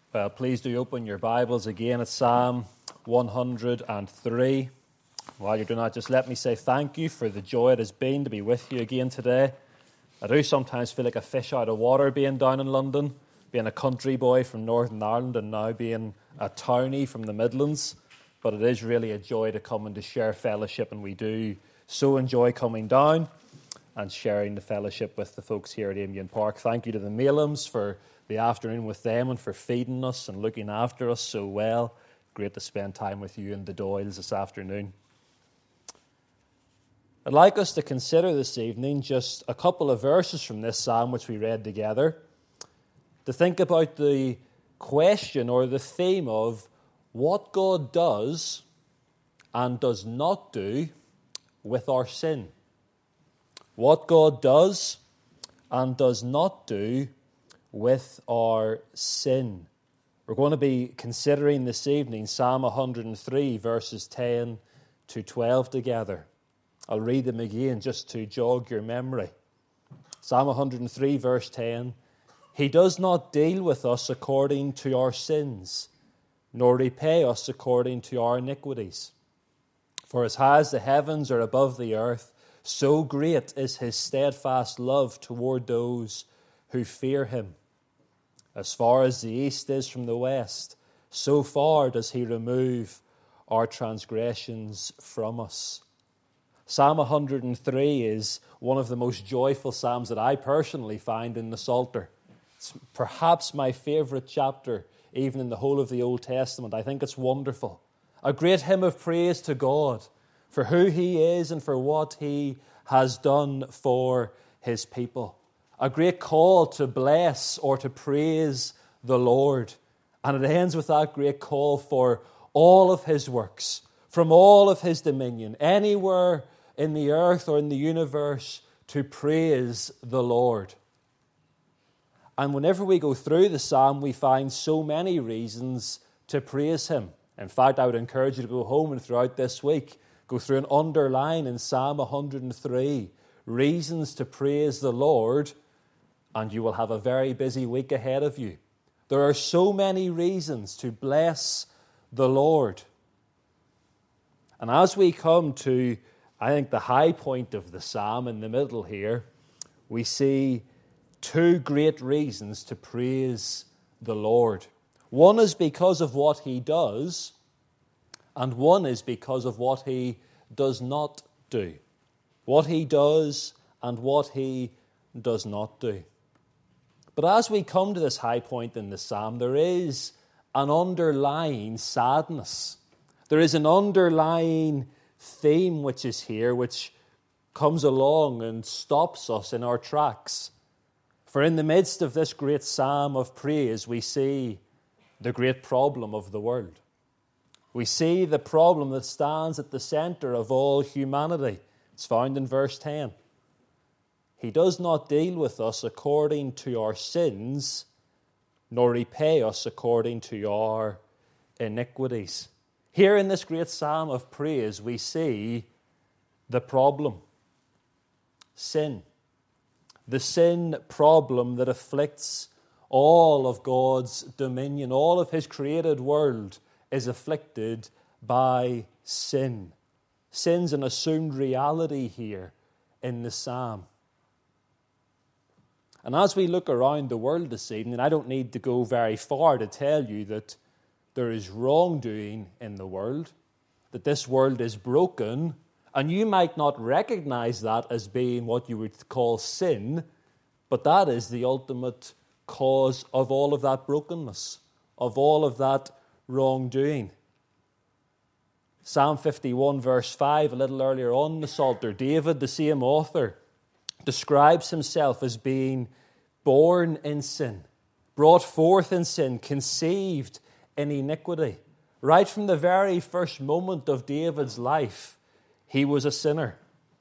Well, please do open your Bibles again at Psalm 103. While you're doing that, just let me say thank you for the joy it has been to be with you again today. I do sometimes feel like a fish out of water being down in London, being a country boy from Northern Ireland and now being a townie from the Midlands. But it is really a joy to come and to share fellowship, and we do so enjoy coming down and sharing the fellowship with the folks here at Amiens Park. Thank you to the Malums for the afternoon with them and for feeding us and looking after us so well. Great to spend time with you and the Doyles this afternoon. I'd like us to consider this evening just a couple of verses from this psalm which we read together, to think about the question or the theme of what God does and does not do with our sin. What God does and does not do with our sin. We're going to be considering this evening Psalm 103 verses 10 to 12 together. I'll read them again just to jog your memory. Psalm 103 verse 10. He does not deal with us according to our sins, nor repay us according to our iniquities. For as high as the heavens are above the earth, so great is his steadfast love toward those who fear him. As far as the east is from the west, so far does he remove our transgressions from us. Psalm 103 is one of the most joyful psalms that I personally find in the Psalter. It's perhaps my favourite chapter, even in the whole of the Old Testament. I think it's wonderful. A great hymn of praise to God for who he is and for what he has done for his people. A great call to bless or to praise the Lord. And it ends with that great call for all of his works, from all of his dominion, anywhere in the earth or in the universe, to praise the Lord. And whenever we go through the psalm, we find so many reasons to praise him. In fact, I would encourage you to go home and throughout this week, go through and underline in Psalm 103 reasons to praise the Lord, and you will have a very busy week ahead of you. There are so many reasons to bless the Lord. And as we come to, I think, the high point of the psalm in the middle here, we see two great reasons to praise the Lord. One is because of what he does, and one is because of what he does not do. What he does and what he does not do. But as we come to this high point in the psalm, there is an underlying sadness. There is an underlying theme which is here, which comes along and stops us in our tracks. For in the midst of this great psalm of praise, we see the great problem of the world. We see the problem that stands at the center of all humanity. It's found in verse 10. He does not deal with us according to our sins, nor repay us according to our iniquities. Here in this great psalm of praise, we see the problem. Sin. The sin problem that afflicts all of God's dominion. All of his created world is afflicted by sin. Sin's an assumed reality here in the psalm. And as we look around the world this evening, I don't need to go very far to tell you that there is wrongdoing in the world, that this world is broken, and you might not recognize that as being what you would call sin, but that is the ultimate cause of all of that brokenness, of all of that wrongdoing. Psalm 51 verse 5, a little earlier on in the Psalter, David, the same author, describes himself as being born in sin, brought forth in sin, conceived in iniquity. Right from the very first moment of David's life, he was a sinner.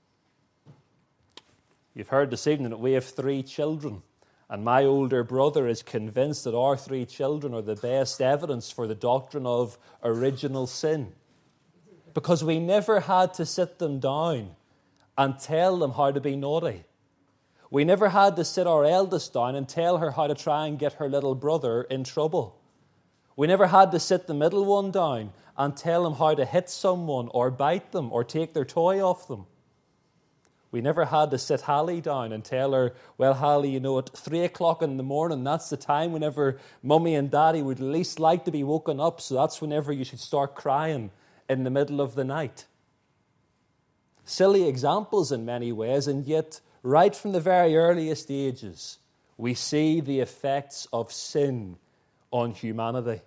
You've heard this evening that we have 3 children, and my older brother is convinced that our 3 children are the best evidence for the doctrine of original sin. Because we never had to sit them down and tell them how to be naughty. We never had to sit our eldest down and tell her how to try and get her little brother in trouble. We never had to sit the middle one down and tell them how to hit someone or bite them or take their toy off them. We never had to sit Hallie down and tell her, well, Hallie, at 3 o'clock in the morning, that's the time whenever Mummy and Daddy would least like to be woken up, so that's whenever you should start crying in the middle of the night. Silly examples in many ways, and yet, right from the very earliest ages, we see the effects of sin on humanity.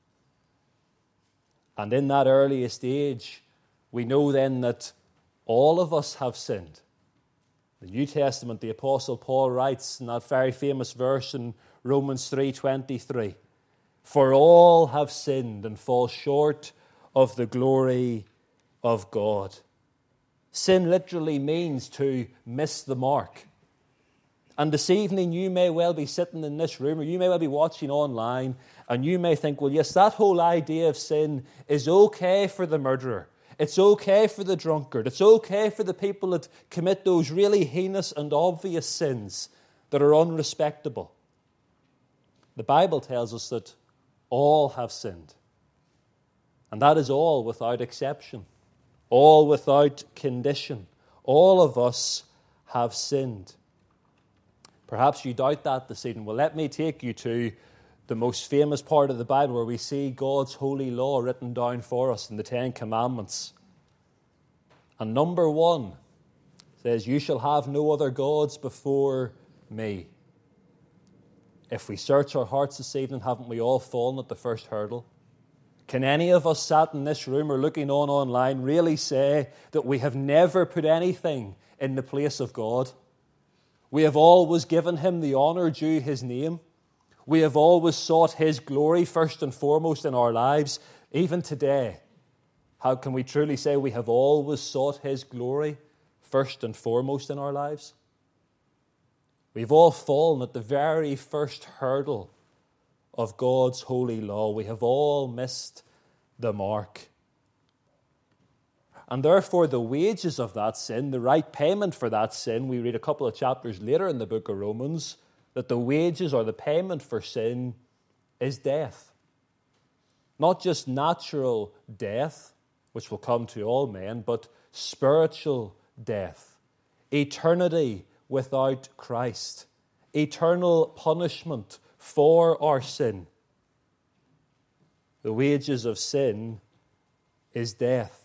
And in that earliest age, we know then that all of us have sinned. The New Testament, the Apostle Paul writes in that very famous verse in Romans 3:23, "For all have sinned and fall short of the glory of God." Sin literally means to miss the mark. And this evening you may well be sitting in this room, or you may well be watching online, and you may think, well, yes, that whole idea of sin is okay for the murderer. It's okay for the drunkard. It's okay for the people that commit those really heinous and obvious sins that are unrespectable. The Bible tells us that all have sinned. And that is all without exception. All without condition. All of us have sinned. Perhaps you doubt that this evening. Well, let me take you to the most famous part of the Bible where we see God's holy law written down for us in the Ten Commandments. And number 1 says, "You shall have no other gods before me." If we search our hearts this evening, haven't we all fallen at the first hurdle? Can any of us sat in this room or looking on online really say that we have never put anything in the place of God? We have always given him the honor due his name. We have always sought his glory first and foremost in our lives. Even today, how can we truly say we have always sought his glory first and foremost in our lives? We've all fallen at the very first hurdle of God's holy law. We have all missed the mark. And therefore, the wages of that sin, the right payment for that sin, we read a couple of chapters later in the book of Romans, that the wages or the payment for sin is death. Not just natural death, which will come to all men, but spiritual death. Eternity without Christ. Eternal punishment for our sin. The wages of sin is death.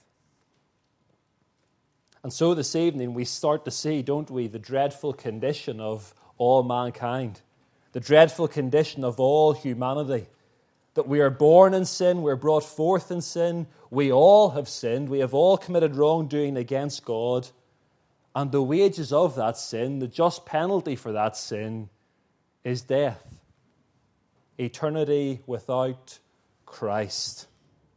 And so this evening we start to see, don't we, the dreadful condition of all mankind. The dreadful condition of all humanity. That we are born in sin, we're brought forth in sin, we all have sinned, we have all committed wrongdoing against God, and the wages of that sin, the just penalty for that sin, is death. Eternity without Christ.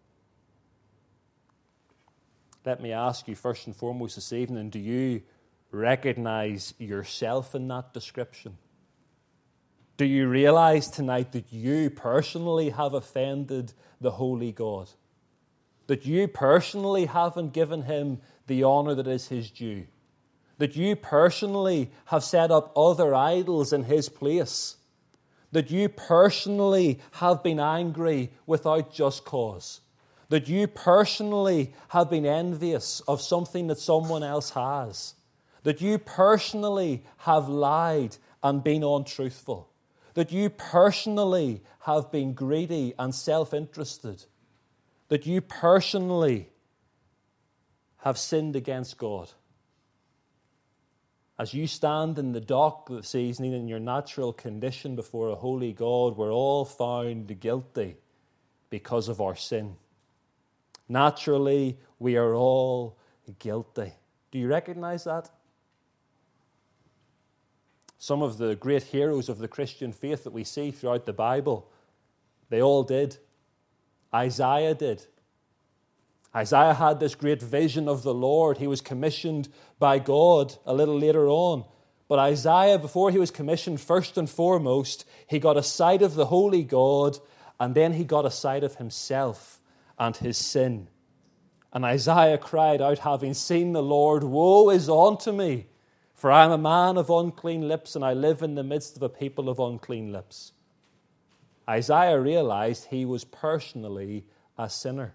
Let me ask you first and foremost this evening, do you recognize yourself in that description? Do you realize tonight that you personally have offended the holy God? That you personally haven't given him the honor that is his due? That you personally have set up other idols in his place? That you personally have been angry without just cause? That you personally have been envious of something that someone else has? That you personally have lied and been untruthful? That you personally have been greedy and self-interested? That you personally have sinned against God? As you stand in the dock this evening in your natural condition before a holy God, we're all found guilty because of our sin. Naturally, we are all guilty. Do you recognize that? Some of the great heroes of the Christian faith that we see throughout the Bible, they all did. Isaiah did. Isaiah had this great vision of the Lord. He was commissioned by God a little later on. But Isaiah, before he was commissioned, first and foremost, he got a sight of the holy God, and then he got a sight of himself and his sin. And Isaiah cried out, having seen the Lord, "Woe is unto me, for I am a man of unclean lips, and I live in the midst of a people of unclean lips." Isaiah realized he was personally a sinner.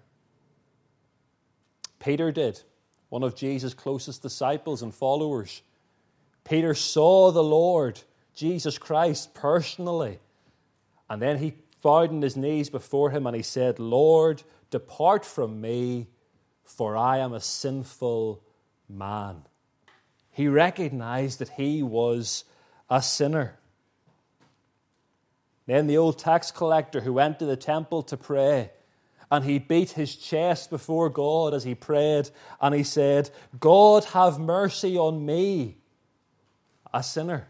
Peter did, one of Jesus' closest disciples and followers. Peter saw the Lord, Jesus Christ, personally. And then he bowed on his knees before him and he said, "Lord, depart from me, for I am a sinful man." He recognized that he was a sinner. Then the old tax collector who went to the temple to pray, and he beat his chest before God as he prayed, and he said, "God, have mercy on me, a sinner."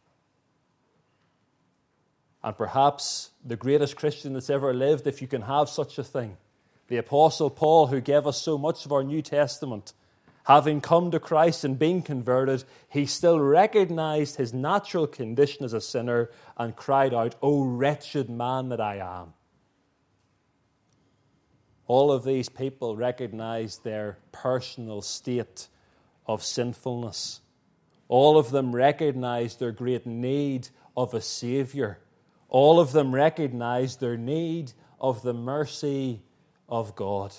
And perhaps the greatest Christian that's ever lived, if you can have such a thing, the Apostle Paul, who gave us so much of our New Testament, having come to Christ and been converted, he still recognized his natural condition as a sinner and cried out, "O wretched man that I am." All of these people recognized their personal state of sinfulness. All of them recognized their great need of a Savior. All of them recognized their need of the mercy of God.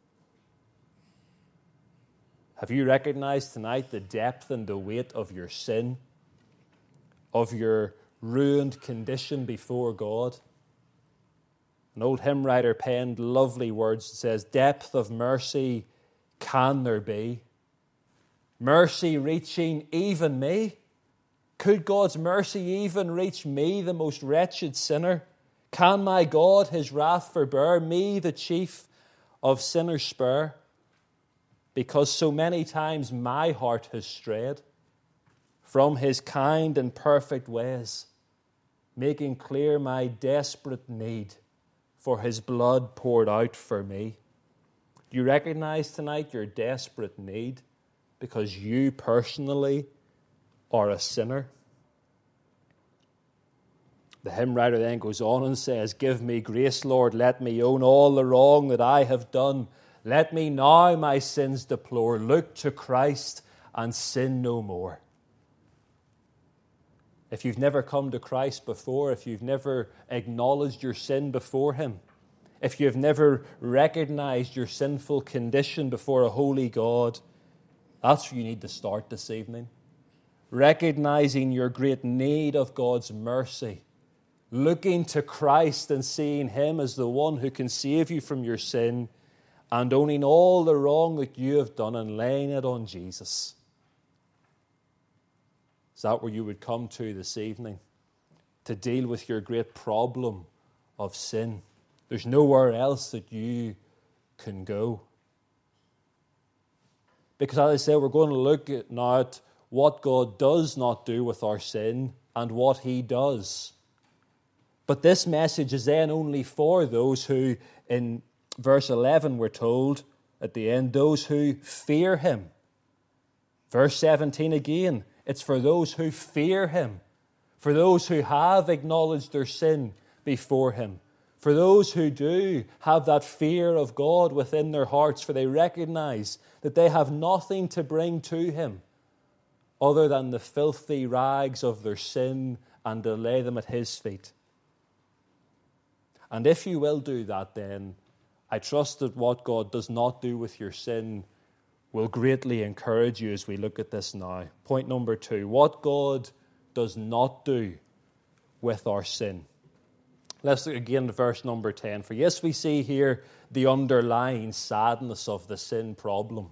Have you recognized tonight the depth and the weight of your sin, of your ruined condition before God? An old hymn writer penned lovely words that says, "Depth of mercy can there be? Mercy reaching even me? Could God's mercy even reach me, the most wretched sinner? Can my God his wrath forbear, me, the chief of sinners, spare? Because so many times my heart has strayed from his kind and perfect ways, making clear my desperate need for his blood poured out for me." Do you recognize tonight your desperate need because you personally are a sinner? The hymn writer then goes on and says, "Give me grace, Lord, let me own all the wrong that I have done. Let me now my sins deplore. Look to Christ and sin no more." If you've never come to Christ before, if you've never acknowledged your sin before him, if you've never recognized your sinful condition before a holy God, that's where you need to start this evening. Recognizing your great need of God's mercy, looking to Christ and seeing him as the one who can save you from your sin, and owning all the wrong that you have done and laying it on Jesus. Is that where you would come to this evening to deal with your great problem of sin? There's nowhere else that you can go. Because as I say, we're going to look at now at what God does not do with our sin and what he does. But this message is then only for those who, in verse 11 we're told at the end, those who fear him. Verse 17 again, it's for those who fear him, for those who have acknowledged their sin before him, for those who do have that fear of God within their hearts, for they recognize that they have nothing to bring to him other than the filthy rags of their sin and to lay them at his feet. And if you will do that, then I trust that what God does not do with your sin will greatly encourage you as we look at this now. Point number 2, what God does not do with our sin. Let's look again at verse number 10. For yes, we see here the underlying sadness of the sin problem.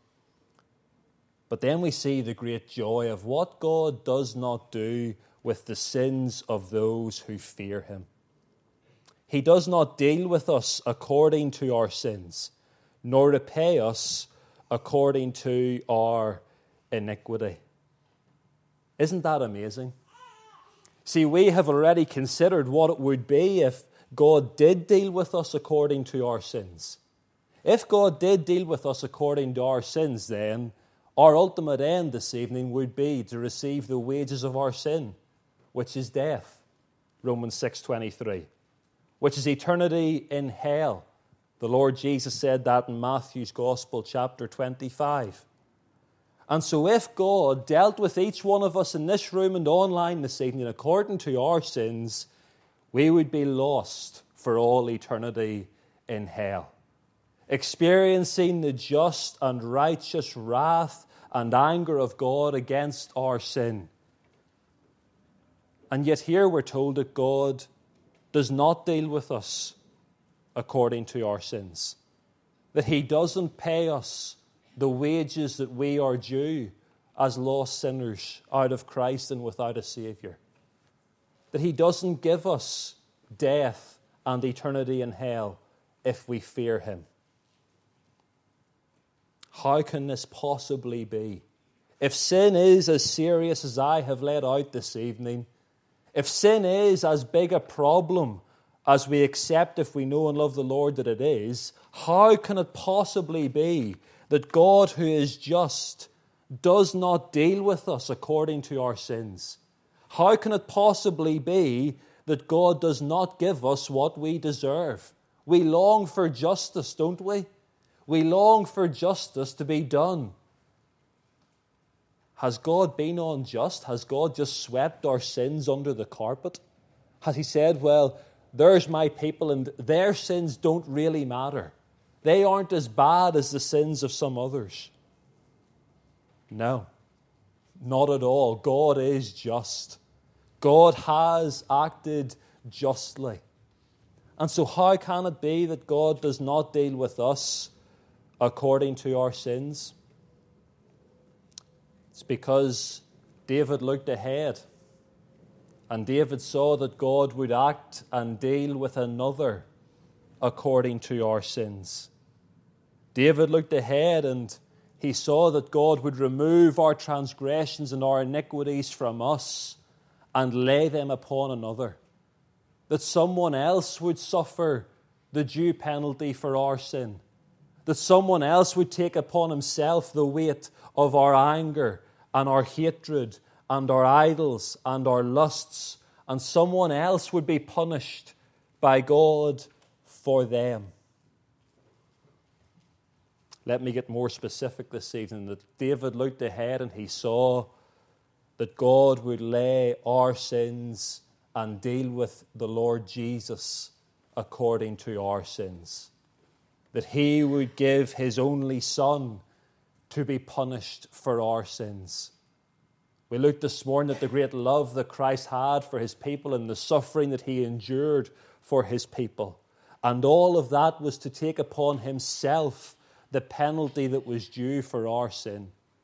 But then we see the great joy of what God does not do with the sins of those who fear him. He does not deal with us according to our sins, nor repay us according to our iniquity. Isn't that amazing? See, we have already considered what it would be if God did deal with us according to our sins. If God did deal with us according to our sins, then our ultimate end this evening would be to receive the wages of our sin, which is death, Romans 6:23, which is eternity in hell. The Lord Jesus said that in Matthew's Gospel, chapter 25. And so if God dealt with each one of us in this room and online this evening according to our sins, we would be lost for all eternity in hell, experiencing the just and righteous wrath and anger of God against our sin. And yet here we're told that God does not deal with us according to our sins, that He doesn't pay us the wages that we are due as lost sinners out of Christ and without a Savior, that He doesn't give us death and eternity in hell if we fear Him. How can this possibly be? If sin is as serious as I have laid out this evening, if sin is as big a problem as we accept if we know and love the Lord that it is, how can it possibly be that God, who is just, does not deal with us according to our sins? How can it possibly be that God does not give us what we deserve? We long for justice, don't we? We long for justice to be done. Has God been unjust? Has God just swept our sins under the carpet? Has He said, well, there's my people and their sins don't really matter. They aren't as bad as the sins of some others. No, not at all. God is just. God has acted justly. And so how can it be that God does not deal with us according to our sins? It's because David looked ahead, and David saw that God would act and deal with another according to our sins. David looked ahead and he saw that God would remove our transgressions and our iniquities from us and lay them upon another. That someone else would suffer the due penalty for our sin. That someone else would take upon himself the weight of our anger and our hatred and our idols and our lusts, and someone else would be punished by God for them. Let me get more specific this evening, that David looked ahead and he saw that God would lay our sins and deal with the Lord Jesus according to our sins. That He would give His only Son to be punished for our sins. We looked this morning at the great love that Christ had for His people and the suffering that He endured for His people. And all of that was to take upon Himself the penalty that was due for our sin.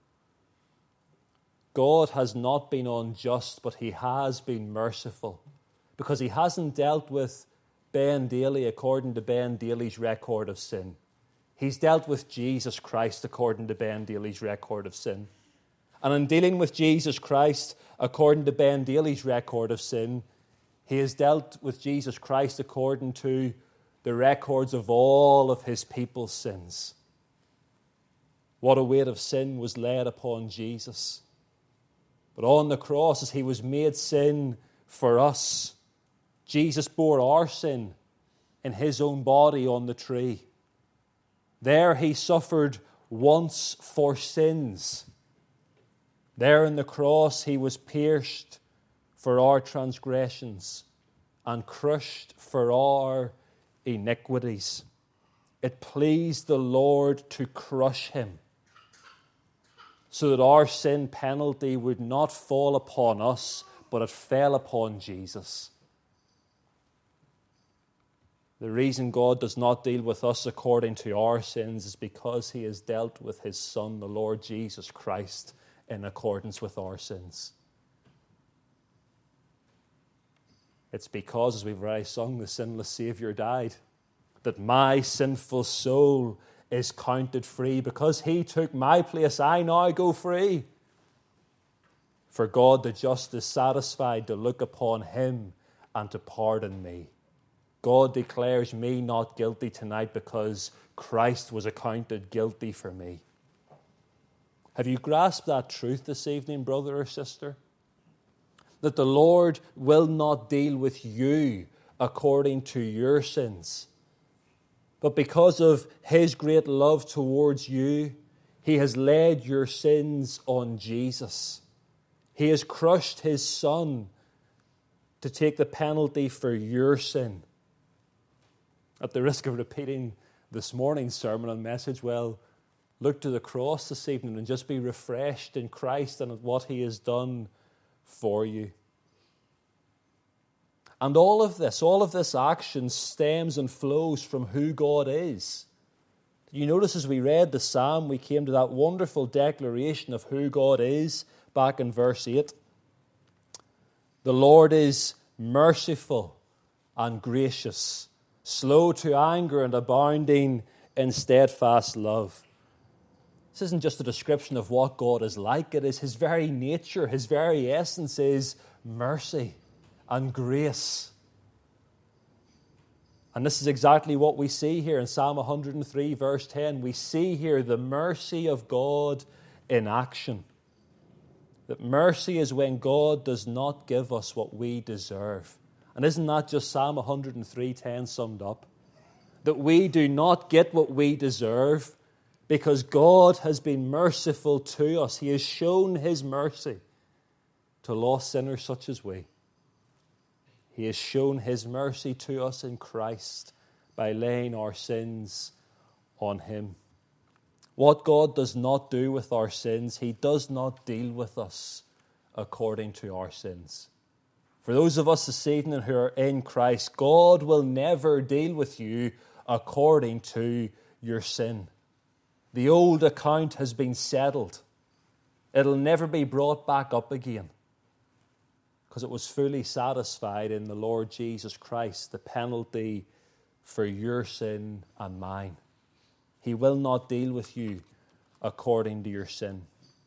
God has not been unjust, but He has been merciful, because He hasn't dealt with Ben Daly according to Ben Daly's record of sin. He's dealt with Jesus Christ according to Ben Daly's record of sin. And in dealing with Jesus Christ according to Ben Daly's record of sin, He has dealt with Jesus Christ according to the records of all of His people's sins. What a weight of sin was laid upon Jesus. But on the cross, as He was made sin for us, Jesus bore our sin in His own body on the tree. There He suffered once for sins. There on the cross He was pierced for our transgressions and crushed for our iniquities. It pleased the Lord to crush Him, so that our sin penalty would not fall upon us, but it fell upon Jesus. The reason God does not deal with us according to our sins is because He has dealt with His Son, the Lord Jesus Christ, in accordance with our sins. It's because, as we've already sung, the sinless Savior died, that my sinful soul is counted free. Because He took my place, I now go free. For God the just is satisfied to look upon Him and to pardon me. God declares me not guilty tonight because Christ was accounted guilty for me. Have you grasped that truth this evening, brother or sister? That the Lord will not deal with you according to your sins. But because of His great love towards you, He has laid your sins on Jesus. He has crushed His Son to take the penalty for your sin. At the risk of repeating this morning's sermon and message, well, look to the cross this evening and just be refreshed in Christ and what He has done for you. And all of this action stems and flows from who God is. You notice as we read the psalm, we came to that wonderful declaration of who God is back in verse 8. The Lord is merciful and gracious, slow to anger and abounding in steadfast love. This isn't just a description of what God is like. It is His very nature, His very essence is mercy and grace. And this is exactly what we see here in Psalm 103, verse 10. We see here the mercy of God in action. That mercy is when God does not give us what we deserve. And isn't that just Psalm 103:10 summed up? That we do not get what we deserve because God has been merciful to us. He has shown His mercy to lost sinners such as we. He has shown His mercy to us in Christ by laying our sins on Him. What God does not do with our sins, He does not deal with us according to our sins. For those of us this evening who are in Christ, God will never deal with you according to your sin. The old account has been settled. It'll never be brought back up again, because it was fully satisfied in the Lord Jesus Christ, the penalty for your sin and mine. He will not deal with you according to your sin.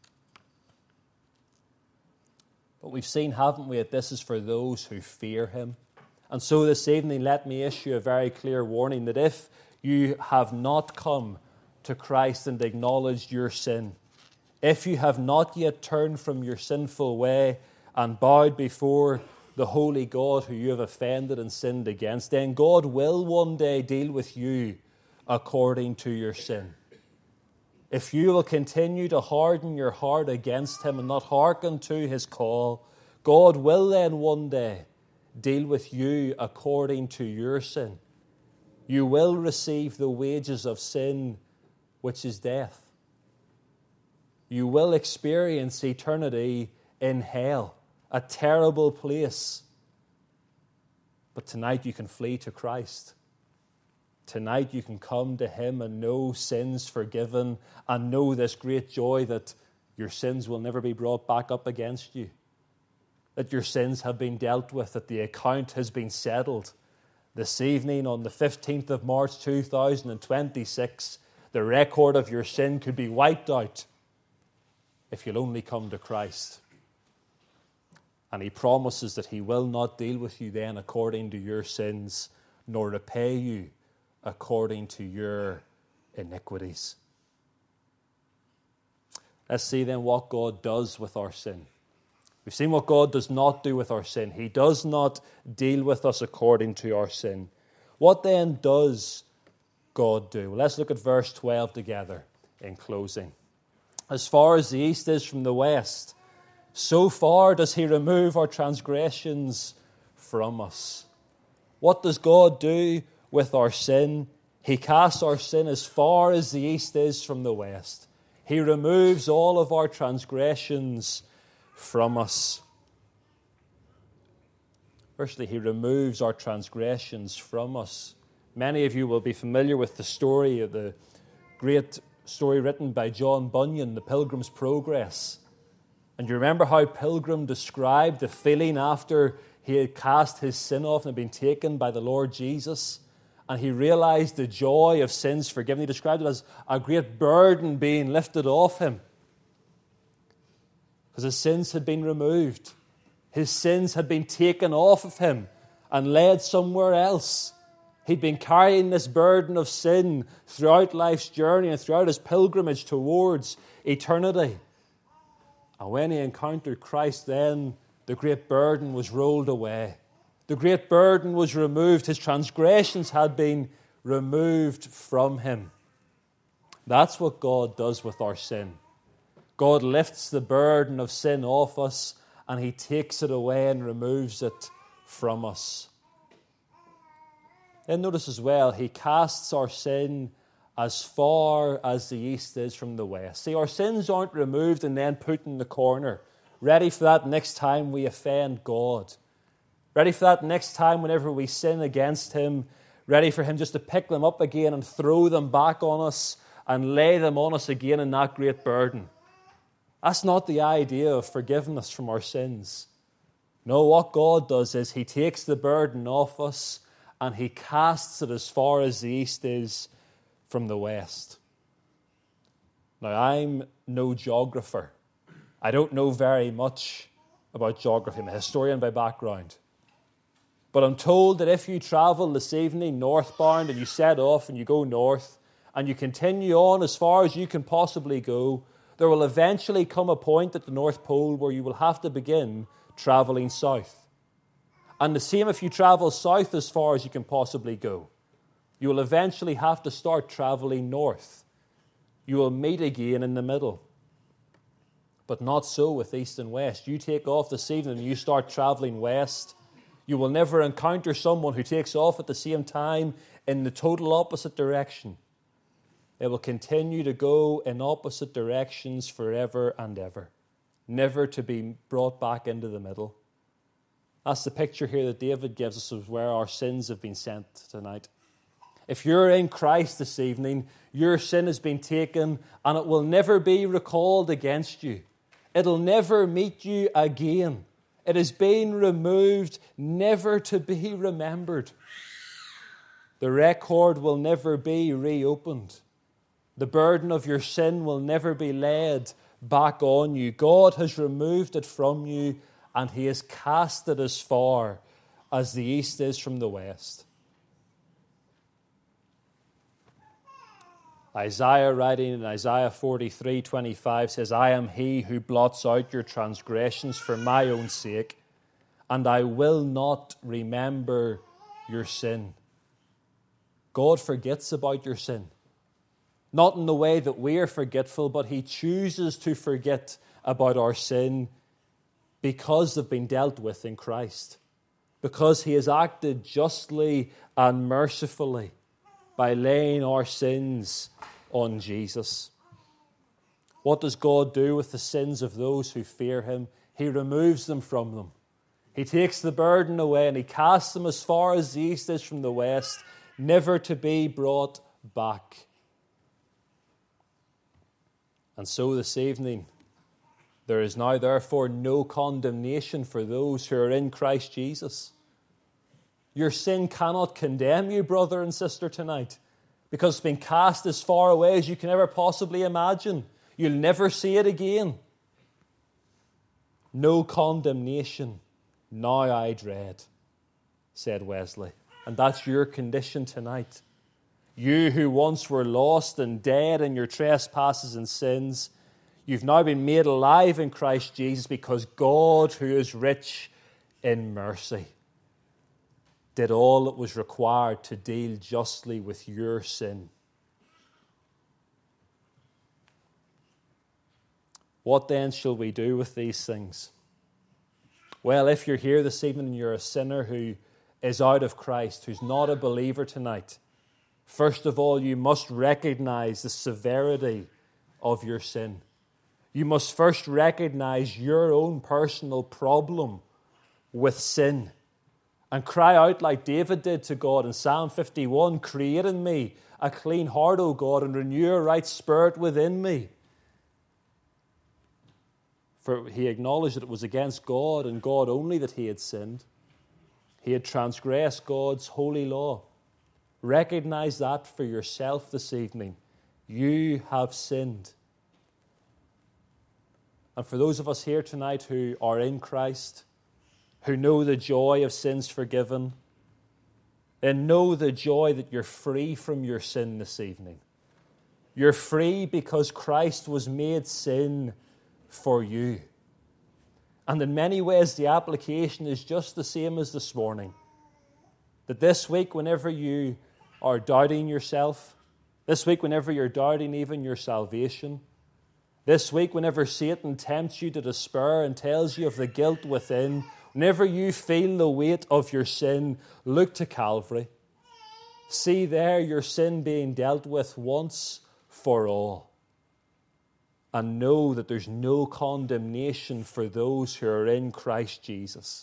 But we've seen, haven't we, that this is for those who fear Him. And so this evening, let me issue a very clear warning that if you have not come to Christ and acknowledged your sin, if you have not yet turned from your sinful way and bowed before the holy God who you have offended and sinned against, then God will one day deal with you according to your sin. If you will continue to harden your heart against Him and not hearken to His call, God will then one day deal with you according to your sin. You will receive the wages of sin, which is death. You will experience eternity in hell, a terrible place. But tonight you can flee to Christ. Tonight you can come to Him and know sins forgiven and know this great joy that your sins will never be brought back up against you, that your sins have been dealt with, that the account has been settled. This evening on the 15th of March 2026, the record of your sin could be wiped out if you'll only come to Christ. And He promises that He will not deal with you then according to your sins, nor repay you according to your iniquities. Let's see then what God does with our sin. We've seen what God does not do with our sin. He does not deal with us according to our sin. What then does God do? Well, let's look at verse 12 together in closing. As far as the east is from the west, so far does He remove our transgressions from us. What does God do with our sin? He casts our sin as far as the east is from the west. He removes all of our transgressions from us. Firstly, He removes our transgressions from us. Many of you will be familiar with the story of the great story written by John Bunyan, The Pilgrim's Progress. And you remember how Pilgrim described the feeling after he had cast his sin off and had been taken by the Lord Jesus, and he realized the joy of sins forgiven. He described it as a great burden being lifted off him, because his sins had been removed. His sins had been taken off of him and laid somewhere else. He'd been carrying this burden of sin throughout life's journey and throughout his pilgrimage towards eternity. And when he encountered Christ, then the great burden was rolled away. The great burden was removed. His transgressions had been removed from him. That's what God does with our sin. God lifts the burden of sin off us, and He takes it away and removes it from us. And notice as well, he casts our sin as far as the east is from the west. See, our sins aren't removed and then put in the corner, ready for that next time we offend God. Ready for that next time whenever we sin against him, ready for him just to pick them up again and throw them back on us and lay them on us again in that great burden. That's not the idea of forgiveness from our sins. No, what God does is he takes the burden off us and he casts it as far as the east is from the west. Now, I'm no geographer. I don't know very much about geography. I'm a historian by background. But I'm told that if you travel this evening northbound and you set off and you go north and you continue on as far as you can possibly go, there will eventually come a point at the North Pole where you will have to begin traveling south. And the same if you travel south as far as you can possibly go. You will eventually have to start traveling north. You will meet again in the middle. But not so with east and west. You take off this evening and you start traveling west. You will never encounter someone who takes off at the same time in the total opposite direction. They will continue to go in opposite directions forever and ever, never to be brought back into the middle. That's the picture here that David gives us of where our sins have been sent tonight. If you're in Christ this evening, your sin has been taken and it will never be recalled against you. It'll never meet you again. It has been removed, never to be remembered. The record will never be reopened. The burden of your sin will never be laid back on you. God has removed it from you and he has cast it as far as the east is from the west. Isaiah, writing in Isaiah 43:25, says, I am he who blots out your transgressions for my own sake, and I will not remember your sin. God forgets about your sin. Not in the way that we are forgetful, but he chooses to forget about our sin because they've been dealt with in Christ. Because he has acted justly and mercifully by laying our sins on Jesus. What does God do with the sins of those who fear him? He removes them from them. He takes the burden away and he casts them as far as the east is from the west, never to be brought back. And so this evening, there is now therefore no condemnation for those who are in Christ Jesus. Your sin cannot condemn you, brother and sister, tonight, because it's been cast as far away as you can ever possibly imagine. You'll never see it again. No condemnation, now I dread, said Wesley. And that's your condition tonight. You who once were lost and dead in your trespasses and sins, you've now been made alive in Christ Jesus because God, who is rich in mercy, did all that was required to deal justly with your sin. What then shall we do with these things? Well, if you're here this evening and you're a sinner who is out of Christ, who's not a believer tonight, first of all, you must recognize the severity of your sin. You must first recognize your own personal problem with sin and cry out like David did to God in Psalm 51, create in me a clean heart, O God, and renew a right spirit within me. For he acknowledged that it was against God and God only that he had sinned. He had transgressed God's holy law. Recognize that for yourself this evening. You have sinned. And for those of us here tonight who are in Christ, who know the joy of sins forgiven, then know the joy that you're free from your sin this evening. You're free because Christ was made sin for you. And in many ways, the application is just the same as this morning. That this week, whenever you are doubting yourself, this week, whenever you're doubting even your salvation, this week, whenever Satan tempts you to despair and tells you of the guilt within, Whenever you feel the weight of your sin, look to Calvary. See there your sin being dealt with once for all. And know that there's no condemnation for those who are in Christ Jesus.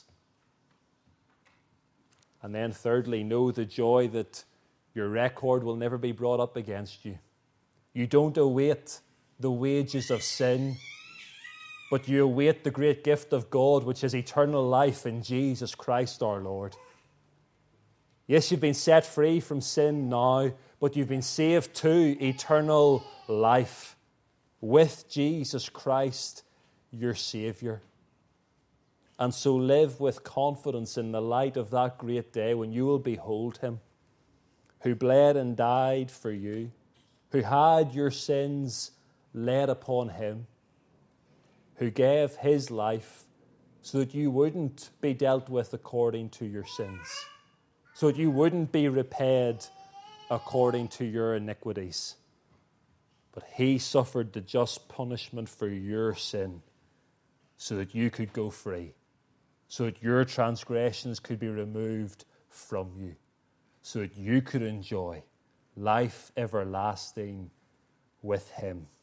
And then thirdly, know the joy that your record will never be brought up against you. You don't await the wages of sin, but you await the great gift of God, which is eternal life in Jesus Christ our Lord. Yes, you've been set free from sin now, but you've been saved to eternal life with Jesus Christ, your Saviour. And so live with confidence in the light of that great day when you will behold him, who bled and died for you, who had your sins laid upon him, who gave his life so that you wouldn't be dealt with according to your sins, so that you wouldn't be repaid according to your iniquities. But he suffered the just punishment for your sin so that you could go free, so that your transgressions could be removed from you, so that you could enjoy life everlasting with him.